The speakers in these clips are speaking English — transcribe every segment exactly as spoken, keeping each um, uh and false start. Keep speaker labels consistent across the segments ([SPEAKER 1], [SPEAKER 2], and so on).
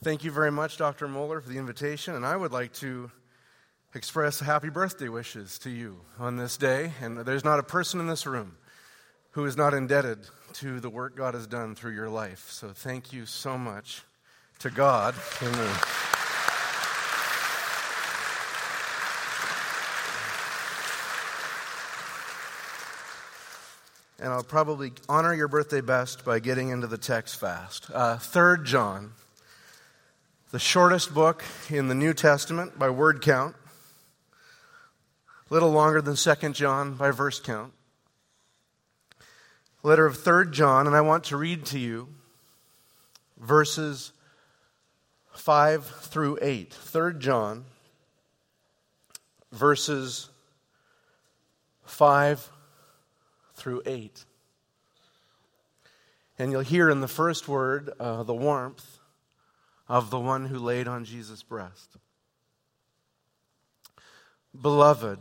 [SPEAKER 1] Thank you very much, Doctor Moeller, for the invitation, and I would like to express happy birthday wishes to you on this day. And there's not a person in this room who is not indebted to the work God has done through your life. So thank you so much to God. Amen. And I'll probably honor your birthday best by getting into the text fast. Uh, Third John, the shortest book in the New Testament by word count. A little longer than Second John by verse count. Letter of Third John, and I want to read to you verses five through eight. Third John, verses five through eight. And you'll hear in the first word uh, the warmth of the one who laid on Jesus' breast. Beloved,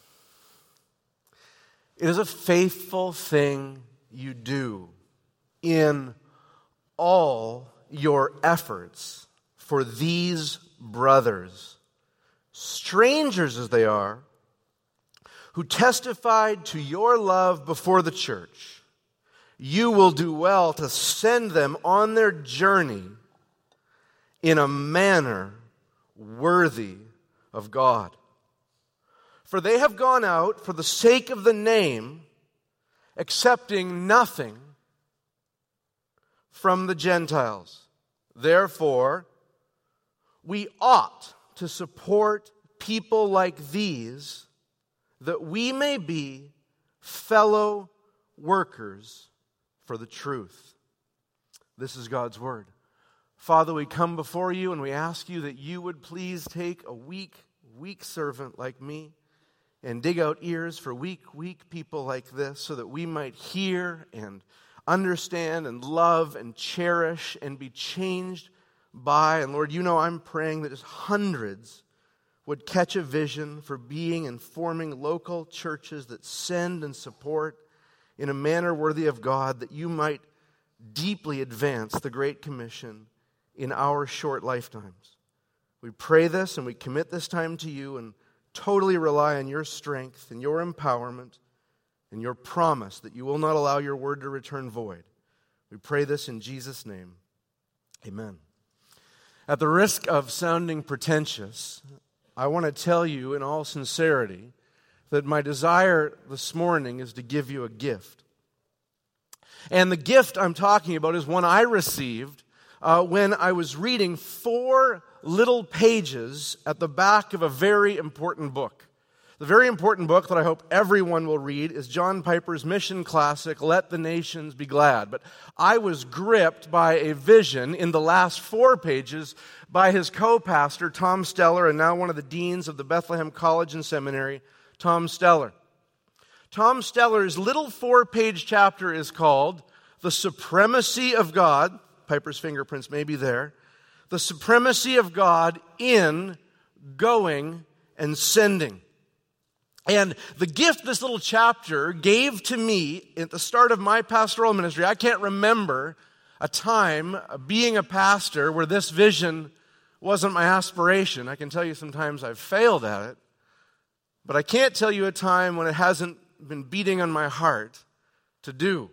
[SPEAKER 1] it is a faithful thing you do in all your efforts for these brothers, strangers as they are, who testified to your love before the church. You will do well to send them on their journey in a manner worthy of God. For they have gone out for the sake of the name, accepting nothing from the Gentiles. Therefore, we ought to support people like these, that we may be fellow workers for the truth. This is God's word. Father, we come before you and we ask you that you would please take a weak, weak servant like me and dig out ears for weak, weak people like this so that we might hear and understand and love and cherish and be changed by. And Lord, you know I'm praying that just hundreds would catch a vision for being and forming local churches that send and support in a manner worthy of God, that you might deeply advance the Great Commission in our short lifetimes. We pray this and we commit this time to you and totally rely on your strength and your empowerment and your promise that you will not allow your word to return void. We pray this in Jesus' name. Amen. At the risk of sounding pretentious, I want to tell you in all sincerity that my desire this morning is to give you a gift. And the gift I'm talking about is one I received uh, when I was reading four little pages at the back of a very important book. The very important book that I hope everyone will read is John Piper's mission classic, Let the Nations Be Glad. But I was gripped by a vision in the last four pages by his co-pastor, Tom Steller, and now one of the deans of the Bethlehem College and Seminary, Tom Steller. Tom Steller's little four-page chapter is called The Supremacy of God. Piper's fingerprints may be there. The supremacy of God in going and sending. And the gift this little chapter gave to me at the start of my pastoral ministry, I can't remember a time being a pastor where this vision wasn't my aspiration. I can tell you sometimes I've failed at it, but I can't tell you a time when it hasn't been beating on my heart to do.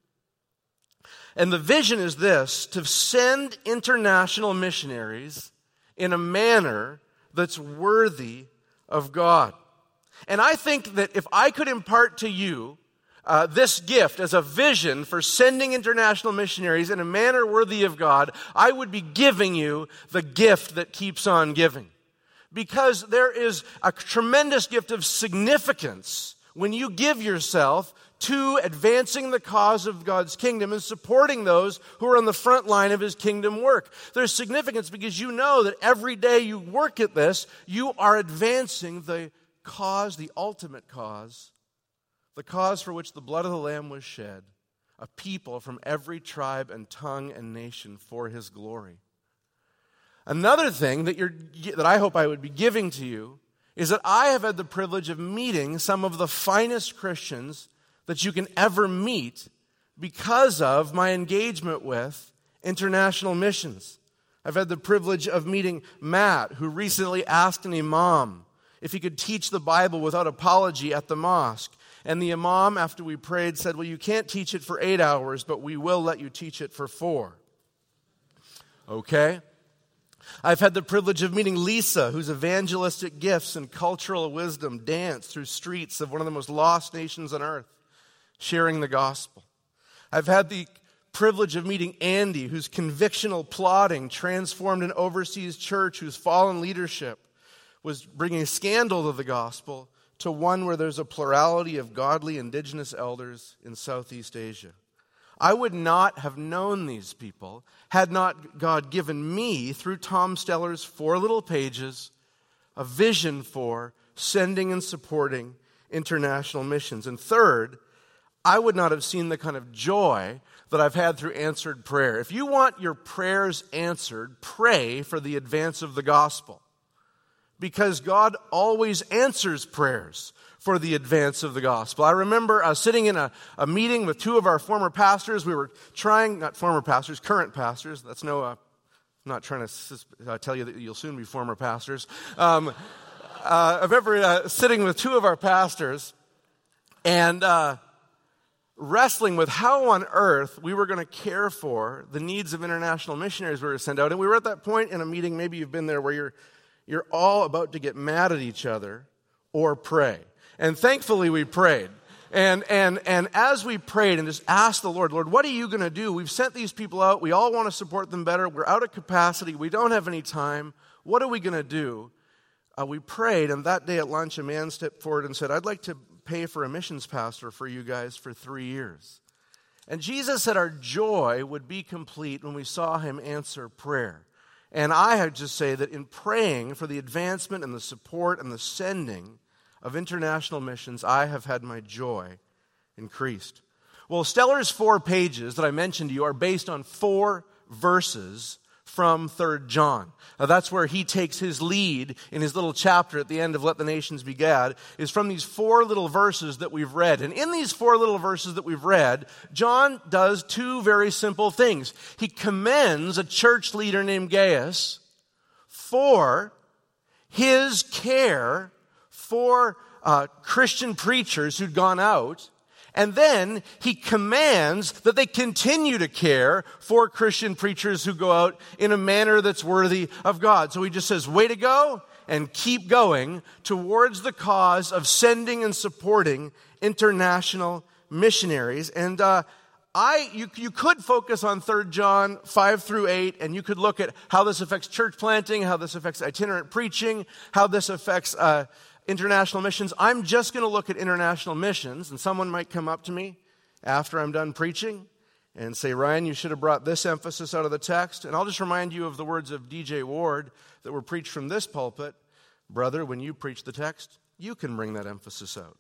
[SPEAKER 1] And the vision is this: to send international missionaries in a manner that's worthy of God. And I think that if I could impart to you uh, this gift as a vision for sending international missionaries in a manner worthy of God, I would be giving you the gift that keeps on giving. Because there is a tremendous gift of significance when you give yourself to advancing the cause of God's kingdom and supporting those who are on the front line of his kingdom work. There's significance because you know that every day you work at this, you are advancing the cause, the ultimate cause, the cause for which the blood of the Lamb was shed, a people from every tribe and tongue and nation for his glory. Another thing that you're that I hope I would be giving to you is that I have had the privilege of meeting some of the finest Christians that you can ever meet because of my engagement with international missions. I've had the privilege of meeting Matt, who recently asked an imam if he could teach the Bible without apology at the mosque. And the imam, after we prayed, said, well, you can't teach it for eight hours, but we will let you teach it for four. Okay? I've had the privilege of meeting Lisa, whose evangelistic gifts and cultural wisdom dance through streets of one of the most lost nations on earth, sharing the gospel. I've had the privilege of meeting Andy, whose convictional plotting transformed an overseas church whose fallen leadership was bringing scandal to the gospel to one where there's a plurality of godly indigenous elders in Southeast Asia. I would not have known these people had not God given me, through Tom Steller's four little pages, a vision for sending and supporting international missions. And third, I would not have seen the kind of joy that I've had through answered prayer. If you want your prayers answered, pray for the advance of the gospel. Because God always answers prayers for the advance of the gospel. I remember uh, sitting in a, a meeting with two of our former pastors. We were trying, not former pastors, current pastors. That's no, uh, I'm not trying to uh, tell you that you'll soon be former pastors. Um, uh, I remember uh, sitting with two of our pastors and uh, wrestling with how on earth we were going to care for the needs of international missionaries we were sent out. And we were at that point in a meeting, maybe you've been there, where you're you're all about to get mad at each other or pray. And thankfully we prayed. And and and as we prayed and just asked the Lord, Lord, what are you going to do? We've sent these people out. We all want to support them better. We're out of capacity. We don't have any time. What are we going to do? Uh, we prayed, and that day at lunch, a man stepped forward and said, I'd like to pay for a missions pastor for you guys for three years. And Jesus said our joy would be complete when we saw him answer prayer. And I have to say that in praying for the advancement and the support and the sending of international missions, I have had my joy increased. Well, Steller's four pages that I mentioned to you are based on four verses from Third John. Now, that's where he takes his lead in his little chapter at the end of Let the Nations Be Glad, is from these four little verses that we've read. And in these four little verses that we've read, John does two very simple things. He commends a church leader named Gaius for his care for uh, Christian preachers who'd gone out. And then he commands that they continue to care for Christian preachers who go out in a manner that's worthy of God. So he just says, way to go, and keep going towards the cause of sending and supporting international missionaries. And uh, I, you, you could focus on Third John five through eight, and you could look at how this affects church planting, how this affects itinerant preaching, how this affects uh, international missions. I'm just going to look at international missions, and someone might come up to me after I'm done preaching and say, Ryan, you should have brought this emphasis out of the text. And I'll just remind you of the words of D J Ward that were preached from this pulpit. Brother, when you preach the text, you can bring that emphasis out.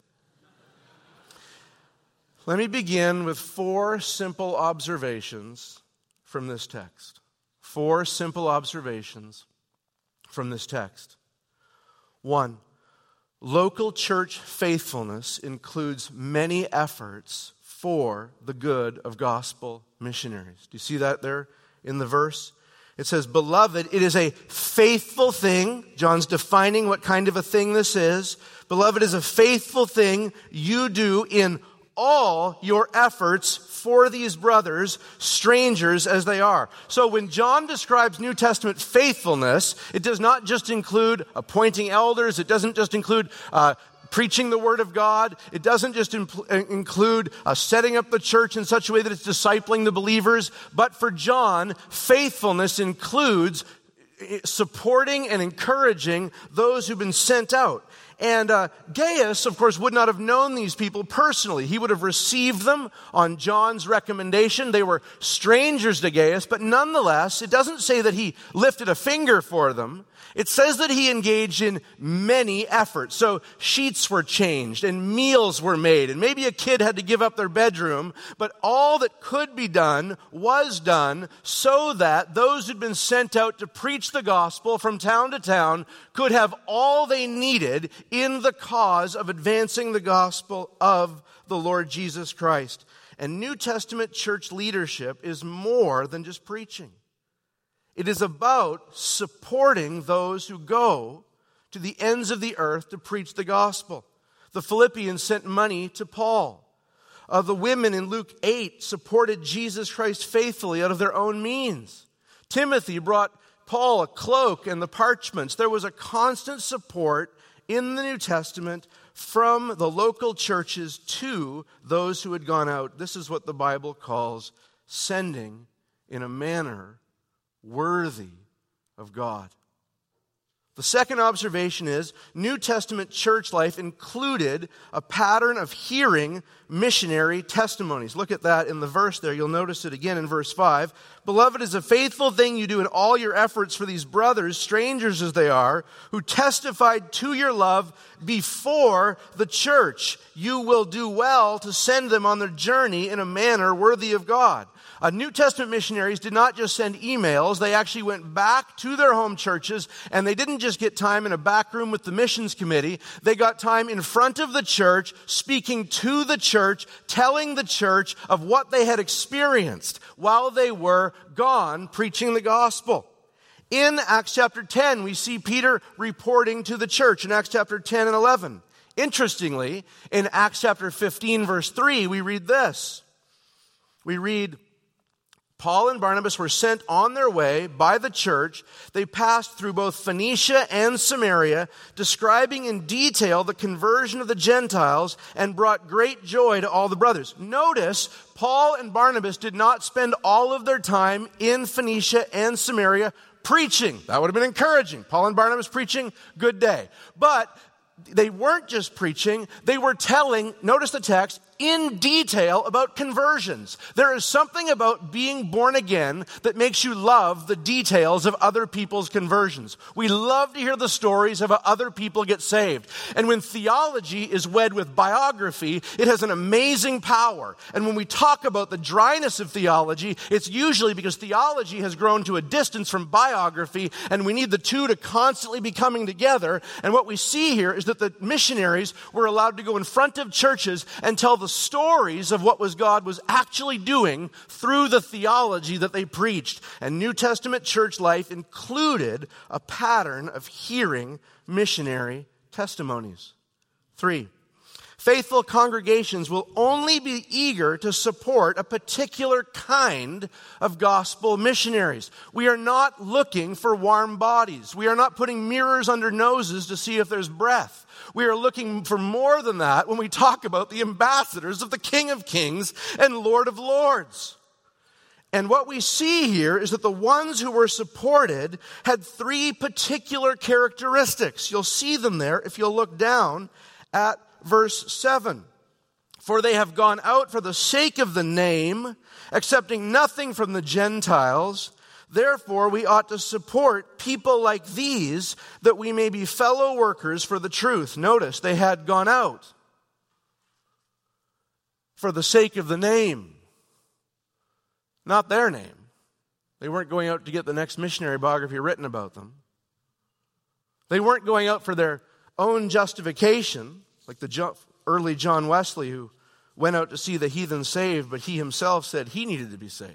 [SPEAKER 1] Let me begin with four simple observations from this text. Four simple observations from this text. One, local church faithfulness includes many efforts for the good of gospel missionaries. Do you see that there in the verse? It says, beloved, it is a faithful thing. John's defining what kind of a thing this is. Beloved, is a faithful thing you do in all your efforts for these brothers, strangers as they are. So when John describes New Testament faithfulness, it does not just include appointing elders. It doesn't just include uh, preaching the Word of God. It doesn't just impl- include uh, setting up the church in such a way that it's discipling the believers. But for John, faithfulness includes supporting and encouraging those who've been sent out. And uh, Gaius, of course, would not have known these people personally. He would have received them on John's recommendation. They were strangers to Gaius, but nonetheless, it doesn't say that he lifted a finger for them. It says that he engaged in many efforts. So sheets were changed and meals were made, and maybe a kid had to give up their bedroom, but all that could be done was done so that those who'd been sent out to preach the gospel from town to town could have all they needed in the cause of advancing the gospel of the Lord Jesus Christ. And New Testament church leadership is more than just preaching. It is about supporting those who go to the ends of the earth to preach the gospel. The Philippians sent money to Paul. Uh, the women in Luke eight supported Jesus Christ faithfully out of their own means. Timothy brought Paul a cloak and the parchments. There was a constant support in the New Testament from the local churches to those who had gone out. This is what the Bible calls sending in a manner worthy of God. The second observation is New Testament church life included a pattern of hearing missionary testimonies. Look at that in the verse there. You'll notice it again in verse five. Beloved, it is a faithful thing you do in all your efforts for these brothers, strangers as they are, who testified to your love before the church. You will do well to send them on their journey in a manner worthy of God. Uh, New Testament missionaries did not just send emails. They actually went back to their home churches, and they didn't just get time in a back room with the missions committee. They got time in front of the church, speaking to the church, telling the church of what they had experienced while they were gone preaching the gospel. In Acts chapter ten, we see Peter reporting to the church in Acts chapter ten and eleven. Interestingly, in Acts chapter fifteen, verse three, we read this. We read, Paul and Barnabas were sent on their way by the church. They passed through both Phoenicia and Samaria, describing in detail the conversion of the Gentiles, and brought great joy to all the brothers. Notice, Paul and Barnabas did not spend all of their time in Phoenicia and Samaria preaching. That would have been encouraging. Paul and Barnabas preaching, good day. But they weren't just preaching, they were telling, notice the text, in detail about conversions. There is something about being born again that makes you love the details of other people's conversions. We love to hear the stories of how other people get saved. And when theology is wed with biography, it has an amazing power. And when we talk about the dryness of theology, it's usually because theology has grown to a distance from biography, and we need the two to constantly be coming together. And what we see here is that the missionaries were allowed to go in front of churches and tell the stories of what was God was actually doing through the theology that they preached. And New Testament church life included a pattern of hearing missionary testimonies. Three, faithful congregations will only be eager to support a particular kind of gospel missionaries. We are not looking for warm bodies. We are not putting mirrors under noses to see if there's breath. We are looking for more than that when we talk about the ambassadors of the King of Kings and Lord of Lords. And what we see here is that the ones who were supported had three particular characteristics. You'll see them there if you'll look down at verse seven. For they have gone out for the sake of the name, accepting nothing from the Gentiles. Therefore, we ought to support people like these, that we may be fellow workers for the truth. Notice, they had gone out for the sake of the name, not their name. They weren't going out to get the next missionary biography written about them. They weren't going out for their own justification, like the early John Wesley, who went out to see the heathen saved, but he himself said he needed to be saved.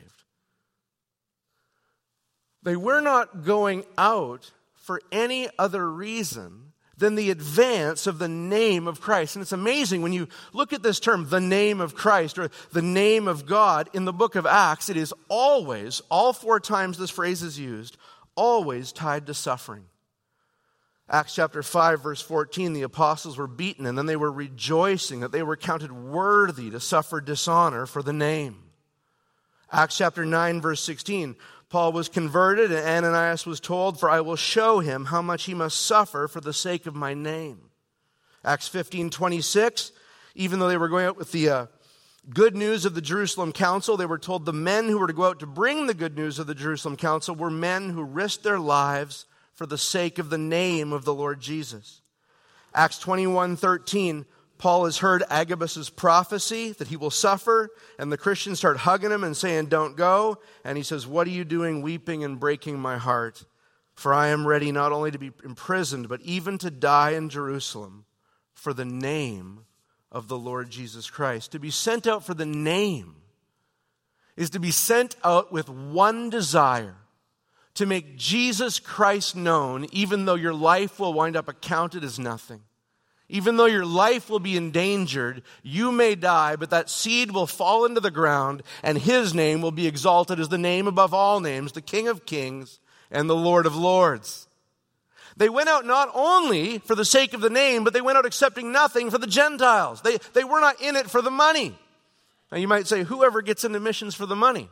[SPEAKER 1] They were not going out for any other reason than the advance of the name of Christ. And it's amazing when you look at this term, the name of Christ, or the name of God, in the book of Acts, it is always, all four times this phrase is used, always tied to suffering. Acts chapter five, verse fourteen, the apostles were beaten, and then they were rejoicing that they were counted worthy to suffer dishonor for the name. Acts chapter nine, verse sixteen, Paul was converted, and Ananias was told, for I will show him how much he must suffer for the sake of my name. Acts fifteen, twenty-six, even though they were going out with the uh, good news of the Jerusalem council, they were told the men who were to go out to bring the good news of the Jerusalem council were men who risked their lives for the sake of the name of the Lord Jesus. Acts twenty-one, thirteen, Paul has heard Agabus' prophecy that he will suffer, and the Christians start hugging him and saying, don't go. And he says, what are you doing, weeping and breaking my heart? For I am ready not only to be imprisoned, but even to die in Jerusalem for the name of the Lord Jesus Christ. To be sent out for the name is to be sent out with one desire, to make Jesus Christ known, even though your life will wind up accounted as nothing. Even though your life will be endangered, you may die, but that seed will fall into the ground, and his name will be exalted as the name above all names, the King of Kings and the Lord of Lords. They went out not only for the sake of the name, but they went out accepting nothing for the Gentiles. They, they were not in it for the money. Now you might say, whoever gets into missions for the money?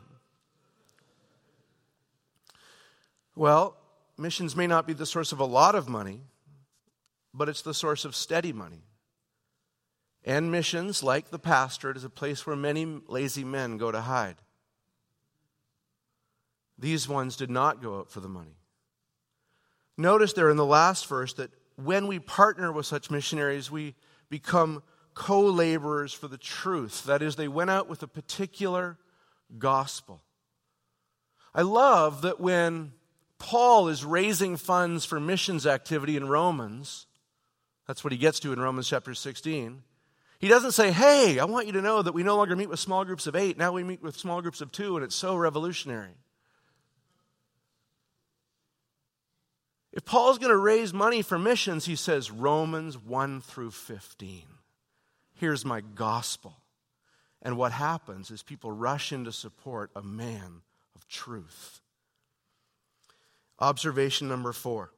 [SPEAKER 1] Well, missions may not be the source of a lot of money, but it's the source of steady money. And missions, like the pastorate, is a place where many lazy men go to hide. These ones did not go out for the money. Notice there in the last verse that when we partner with such missionaries, we become co-laborers for the truth. That is, they went out with a particular gospel. I love that when Paul is raising funds for missions activity in Romans, that's what he gets to in Romans chapter sixteen. He doesn't say, hey, I want you to know that we no longer meet with small groups of eight. Now we meet with small groups of two, and it's so revolutionary. If Paul's going to raise money for missions, he says, Romans one through fifteen. Here's my gospel. And what happens is people rush in to support a man of truth. Observation number four.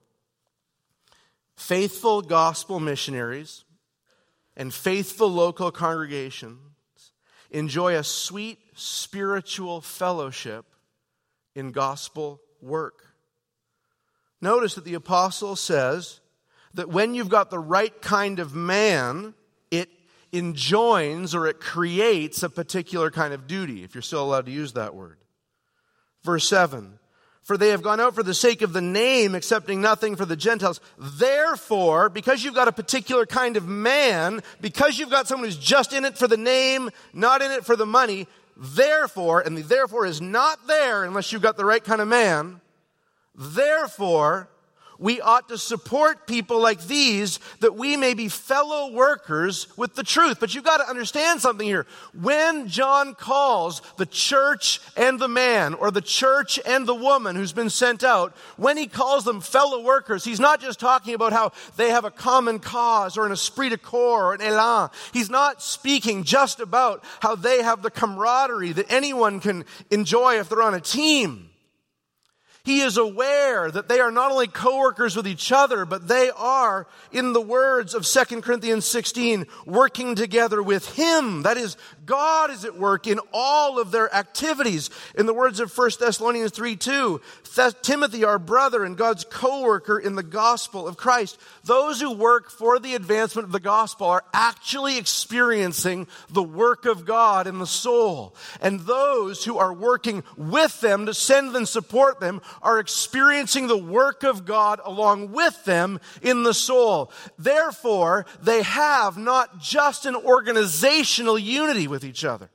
[SPEAKER 1] Faithful gospel missionaries and faithful local congregations enjoy a sweet spiritual fellowship in gospel work. Notice that the apostle says that when you've got the right kind of man, it enjoins or it creates a particular kind of duty, if you're still allowed to use that word. Verse seven. For they have gone out for the sake of the name, accepting nothing for the Gentiles. Therefore, because you've got a particular kind of man, because you've got someone who's just in it for the name, not in it for the money, therefore, and the therefore is not there unless you've got the right kind of man, therefore, we ought to support people like these that we may be fellow workers with the truth. But you've got to understand something here. When John calls the church and the man, or the church and the woman who's been sent out, when he calls them fellow workers, he's not just talking about how they have a common cause or an esprit de corps or an élan. He's not speaking just about how they have the camaraderie that anyone can enjoy if they're on a team. He is aware that they are not only co-workers with each other, but they are, in the words of Second Corinthians sixteen, working together with Him. That is, God is at work in all of their activities. In the words of First Thessalonians three two, Timothy, our brother and God's co-worker in the gospel of Christ. Those who work for the advancement of the gospel are actually experiencing the work of God in the soul. And those who are working with them to send and support them are experiencing the work of God along with them in the soul. Therefore, they have not just an organizational unity with each other.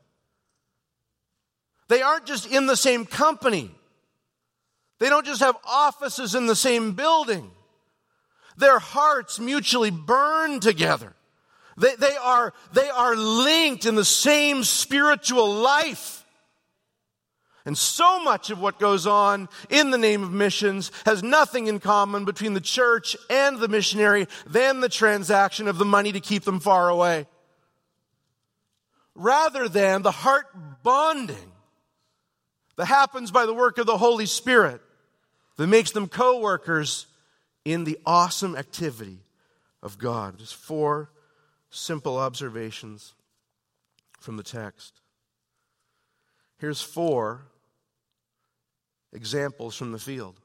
[SPEAKER 1] They aren't just in the same company. They don't just have offices in the same building. Their hearts mutually burn together. They, they are, they are linked in the same spiritual life. And so much of what goes on in the name of missions has nothing in common between the church and the missionary than the transaction of the money to keep them far away. Rather than the heart bonding that happens by the work of the Holy Spirit that makes them co-workers in the awesome activity of God. Just four simple observations from the text. Here's four examples from the field.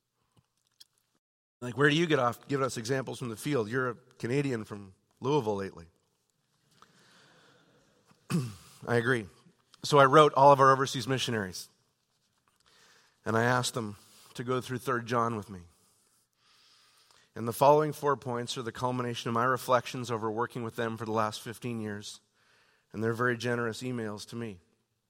[SPEAKER 1] Like, where do you get off giving us examples from the field? You're a Canadian from Louisville lately. I agree. So I wrote all of our overseas missionaries. And I asked them to go through Third John with me. And the following four points are the culmination of my reflections over working with them for the last fifteen years. And they're very generous emails to me.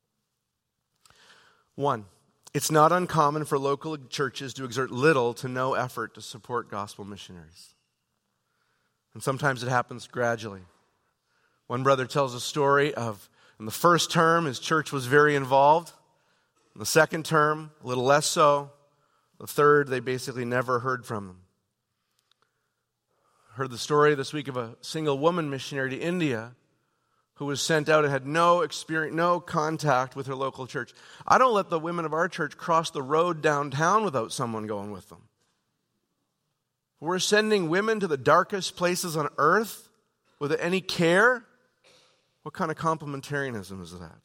[SPEAKER 1] One, it's not uncommon for local churches to exert little to no effort to support gospel missionaries. And sometimes it happens gradually. One brother tells a story of, in the first term, his church was very involved. In the second term, a little less so. The third, they basically never heard from them. Heard the story this week of a single woman missionary to India who was sent out and had no experience, no contact with her local church. I don't let the women of our church cross the road downtown without someone going with them. We're sending women to the darkest places on earth without any care. What kind of complementarianism is that?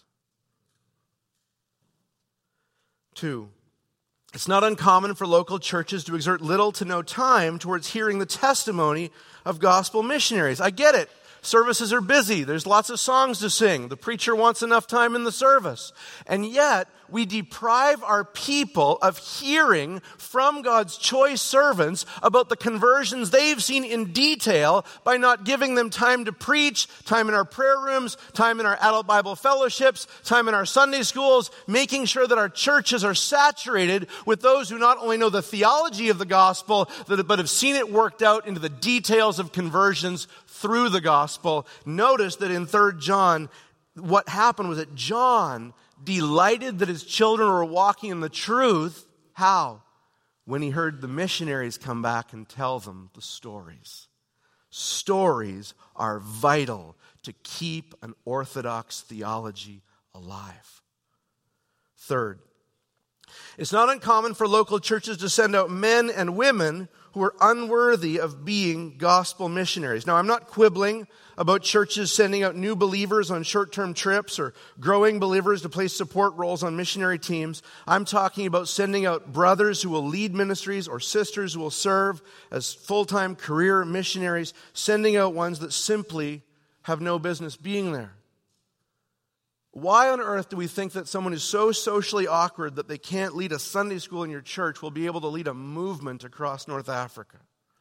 [SPEAKER 1] Two, it's not uncommon for local churches to exert little to no time towards hearing the testimony of gospel missionaries. I get it. Services are busy. There's lots of songs to sing. The preacher wants enough time in the service. And yet, we deprive our people of hearing from God's choice servants about the conversions they've seen in detail by not giving them time to preach, time in our prayer rooms, time in our adult Bible fellowships, time in our Sunday schools, making sure that our churches are saturated with those who not only know the theology of the gospel, but have seen it worked out into the details of conversions through the gospel. Notice that in Third John, what happened was that John, delighted that his children were walking in the truth. How? When he heard the missionaries come back and tell them the stories. Stories are vital to keep an orthodox theology alive. Third, it's not uncommon for local churches to send out men and women who are unworthy of being gospel missionaries. Now, I'm not quibbling about churches sending out new believers on short-term trips or growing believers to play support roles on missionary teams. I'm talking about sending out brothers who will lead ministries or sisters who will serve as full-time career missionaries, sending out ones that simply have no business being there. Why on earth do we think that someone who's so socially awkward that they can't lead a Sunday school in your church will be able to lead a movement across North Africa?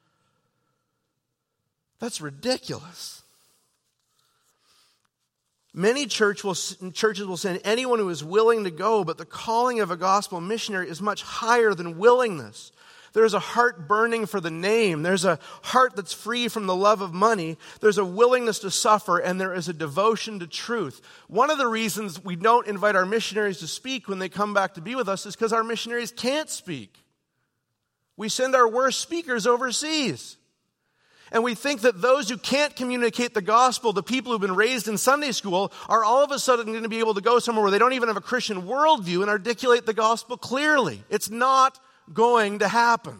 [SPEAKER 1] That's ridiculous. Many church will, churches will send anyone who is willing to go, but the calling of a gospel missionary is much higher than willingness. There's a heart burning for the name. There's a heart that's free from the love of money. There's a willingness to suffer, and there is a devotion to truth. One of the reasons we don't invite our missionaries to speak when they come back to be with us is because our missionaries can't speak. We send our worst speakers overseas. And we think that those who can't communicate the gospel, the people who've been raised in Sunday school, are all of a sudden going to be able to go somewhere where they don't even have a Christian worldview and articulate the gospel clearly. It's not going to happen.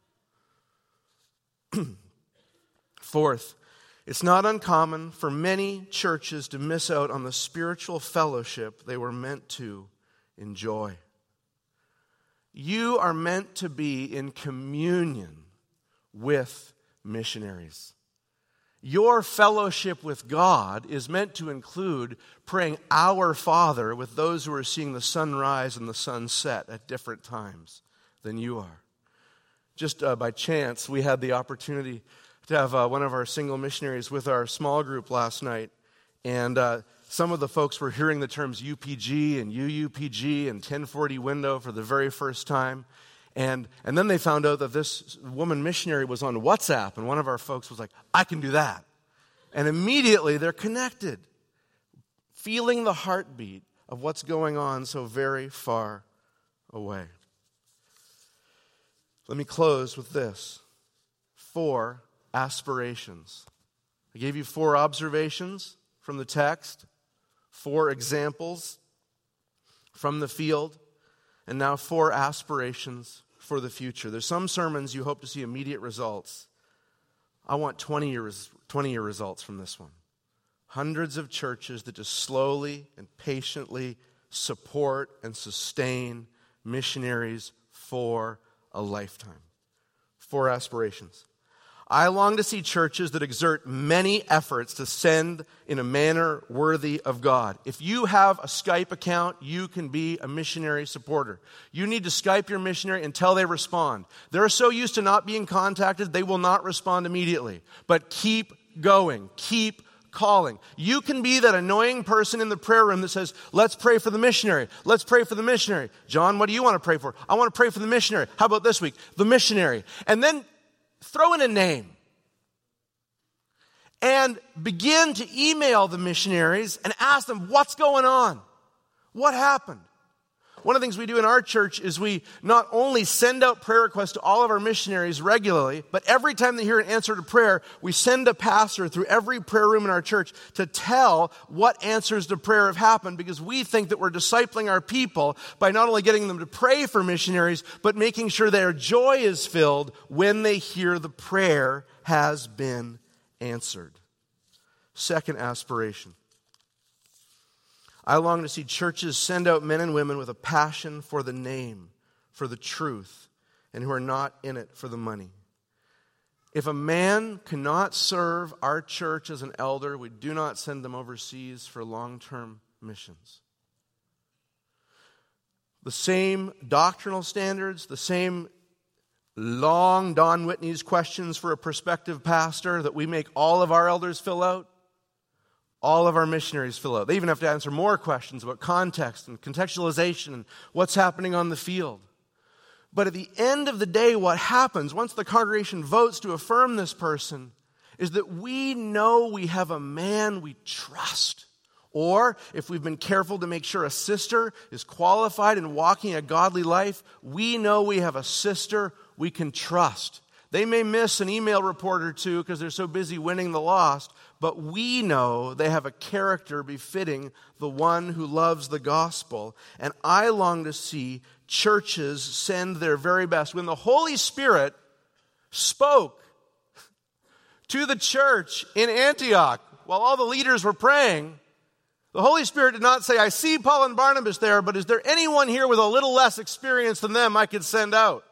[SPEAKER 1] Fourth, it's not uncommon for many churches to miss out on the spiritual fellowship they were meant to enjoy. You are meant to be in communion with missionaries. Your fellowship with God is meant to include praying Our Father with those who are seeing the sun rise and the sun set at different times than you are. Just uh, by chance, we had the opportunity to have uh, one of our single missionaries with our small group last night, and uh, some of the folks were hearing the terms U P G and U U P G and ten forty window for the very first time, and and then they found out that this woman missionary was on WhatsApp, and one of our folks was like, I can do that. And immediately they're connected, feeling the heartbeat of what's going on so very far away. Let me close with this. Four aspirations. I gave you four observations from the text, four examples from the field, and now four aspirations for the future. There's some sermons you hope to see immediate results. I want twenty-year twenty-year results from this one. Hundreds of churches that just slowly and patiently support and sustain missionaries for a lifetime. Four aspirations. I long to see churches that exert many efforts to send in a manner worthy of God. If you have a Skype account, you can be a missionary supporter. You need to Skype your missionary until they respond. They're so used to not being contacted, they will not respond immediately. But keep going. Keep calling. You can be that annoying person in the prayer room that says, let's pray for the missionary. Let's pray for the missionary. John, what do you want to pray for? I want to pray for the missionary. How about this week? The missionary. And then throw in a name. And begin to email the missionaries and ask them, what's going on? What happened? one of the things we do in our church is we not only send out prayer requests to all of our missionaries regularly, but every time they hear an answer to prayer, we send a pastor through every prayer room in our church to tell what answers to prayer have happened, because we think that we're discipling our people by not only getting them to pray for missionaries, but making sure their joy is filled when they hear the prayer has been answered. Second aspiration. I long to see churches send out men and women with a passion for the name, for the truth, and who are not in it for the money. If a man cannot serve our church as an elder, we do not send them overseas for long-term missions. The same doctrinal standards, the same long Don Whitney's questions for a prospective pastor that we make all of our elders fill out, all of our missionaries fill out. They even have to answer more questions about context and contextualization and what's happening on the field. But at the end of the day, what happens once the congregation votes to affirm this person is that we know we have a man we trust. Or, if we've been careful to make sure a sister is qualified in walking a godly life, we know we have a sister we can trust. They may miss an email report or two because they're so busy winning the lost, but we know they have a character befitting the one who loves the gospel. And I long to see churches send their very best. When the Holy Spirit spoke to the church in Antioch while all the leaders were praying, the Holy Spirit did not say, I see Paul and Barnabas there, but is there anyone here with a little less experience than them I could send out?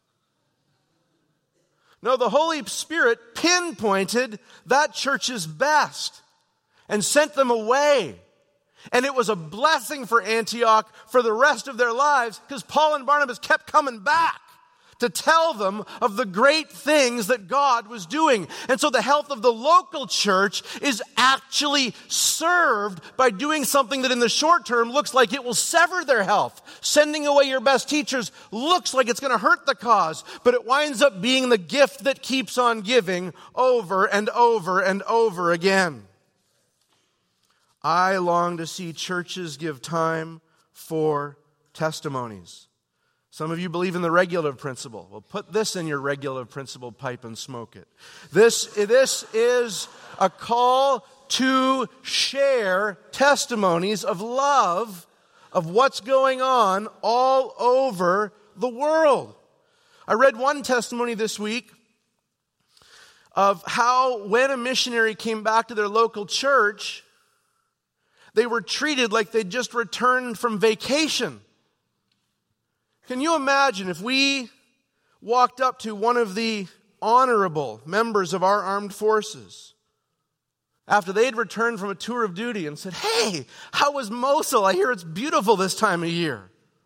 [SPEAKER 1] No, the Holy Spirit pinpointed that church's best and sent them away. And it was a blessing for Antioch for the rest of their lives, because Paul and Barnabas kept coming back to tell them of the great things that God was doing. And so the health of the local church is actually served by doing something that in the short term looks like it will sever their health. Sending away your best teachers looks like it's going to hurt the cause, but it winds up being the gift that keeps on giving over and over and over again. I long to see churches give time for testimonies. Some of you believe in the regulative principle. Well, put this in your regulative principle pipe and smoke it. This, this is a call to share testimonies of love of what's going on all over the world. I read one testimony this week of how when a missionary came back to their local church, they were treated like they'd just returned from vacation. Can you imagine if we walked up to one of the honorable members of our armed forces after they'd returned from a tour of duty and said, hey, how was Mosul? I hear it's beautiful this time of year.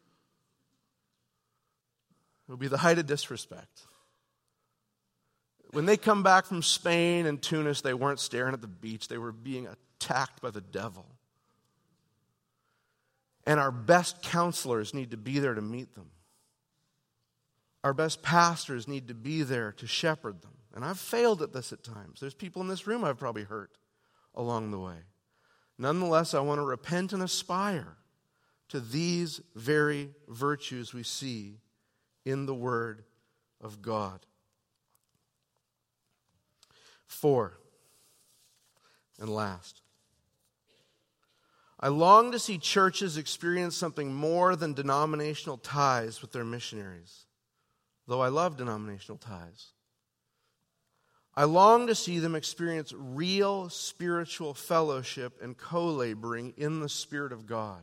[SPEAKER 1] It would be the height of disrespect. When they come back from Spain and Tunis, they weren't staring at the beach. They were being attacked by the devil. And our best counselors need to be there to meet them. Our best pastors need to be there to shepherd them. And I've failed at this at times. There's people in this room I've probably hurt along the way. Nonetheless, I want to repent and aspire to these very virtues we see in the Word of God. Four, and last, I long to see churches experience something more than denominational ties with their missionaries, though I love denominational ties. I long to see them experience real spiritual fellowship and co-laboring in the Spirit of God.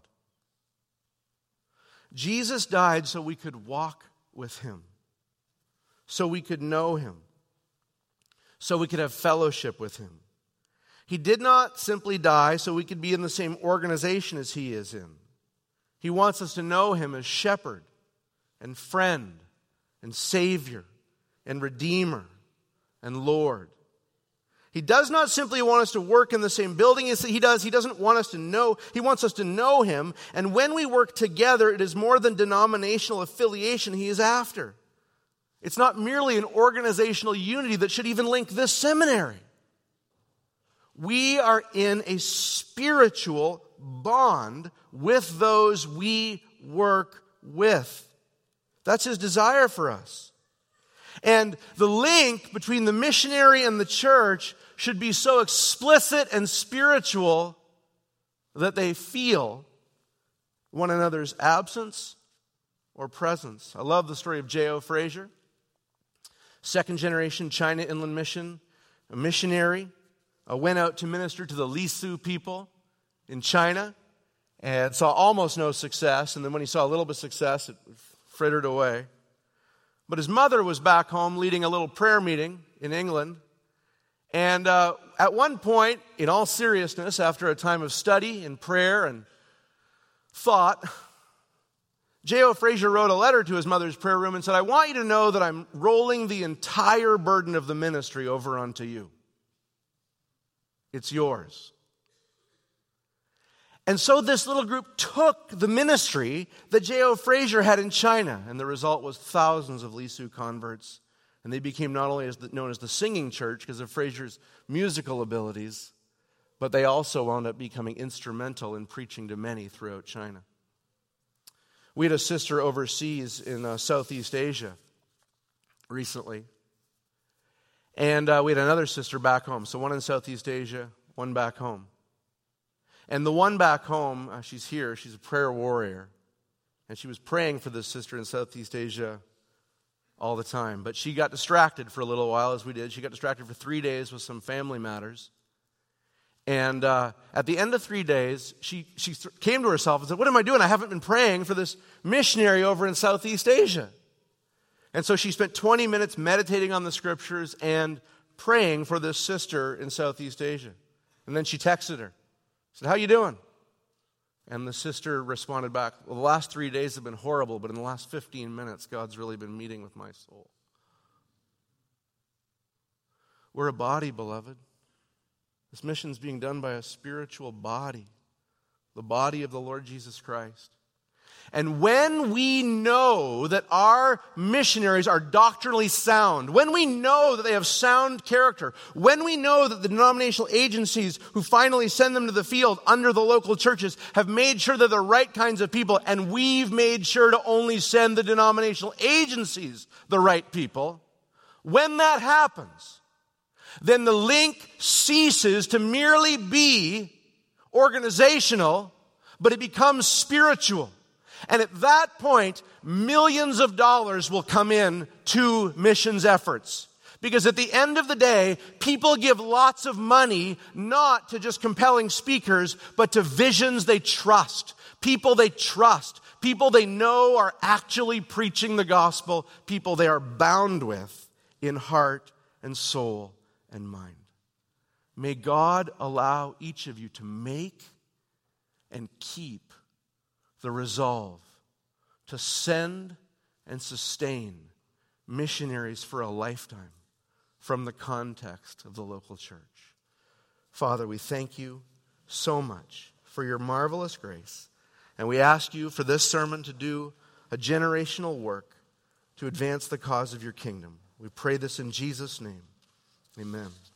[SPEAKER 1] Jesus died so we could walk with Him, so we could know Him, so we could have fellowship with Him. He did not simply die so we could be in the same organization as He is in. He wants us to know Him as shepherd and friend and Savior and Redeemer and Lord. He does not simply want us to work in the same building as He does. He doesn't want us to know. He wants us to know Him. And when we work together, it is more than denominational affiliation He is after. It's not merely an organizational unity that should even link this seminary. We are in a spiritual bond with those we work with. That's his desire for us. And the link between the missionary and the church should be so explicit and spiritual that they feel one another's absence or presence. I love the story of J O Fraser, second generation China Inland Mission, a missionary, uh, went out to minister to the Lisu people in China and saw almost no success. And then when he saw a little bit of success, it frittered away. But his mother was back home leading a little prayer meeting in England. And uh, at one point, in all seriousness, after a time of study and prayer and thought, J O Fraser wrote a letter to his mother's prayer room and said, I want you to know that I'm rolling the entire burden of the ministry over onto you. It's yours. And so this little group took the ministry that J O Fraser had in China, and the result was thousands of Lisu converts. And they became not only as the, known as the singing church because of Fraser's musical abilities, but they also wound up becoming instrumental in preaching to many throughout China. We had a sister overseas in uh, Southeast Asia recently. And uh, we had another sister back home. So one in Southeast Asia, one back home. And the one back home, uh, she's here, she's a prayer warrior. And she was praying for this sister in Southeast Asia all the time. But she got distracted for a little while, as we did. She got distracted for three days with some family matters. And uh, at the end of three days, she, she came to herself and said, what am I doing? I haven't been praying for this missionary over in Southeast Asia. And so she spent twenty minutes meditating on the scriptures and praying for this sister in Southeast Asia. And then she texted her. Said, how you doing? And the sister responded back, well, the last three days have been horrible, but in the last fifteen minutes, God's really been meeting with my soul. We're a body, beloved. This mission's being done by a spiritual body, the body of the Lord Jesus Christ. And when we know that our missionaries are doctrinally sound, when we know that they have sound character, when we know that the denominational agencies who finally send them to the field under the local churches have made sure they're the right kinds of people, and we've made sure to only send the denominational agencies the right people, when that happens, then the link ceases to merely be organizational, but it becomes spiritual. And at that point, millions of dollars will come in to missions efforts. Because at the end of the day, people give lots of money, not to just compelling speakers, but to visions they trust. People they trust. People they know are actually preaching the gospel. People they are bound with in heart and soul and mind. May God allow each of you to make and keep the resolve to send and sustain missionaries for a lifetime from the context of the local church. Father, we thank you so much for your marvelous grace, and we ask you for this sermon to do a generational work to advance the cause of your kingdom. We pray this in Jesus' name. Amen.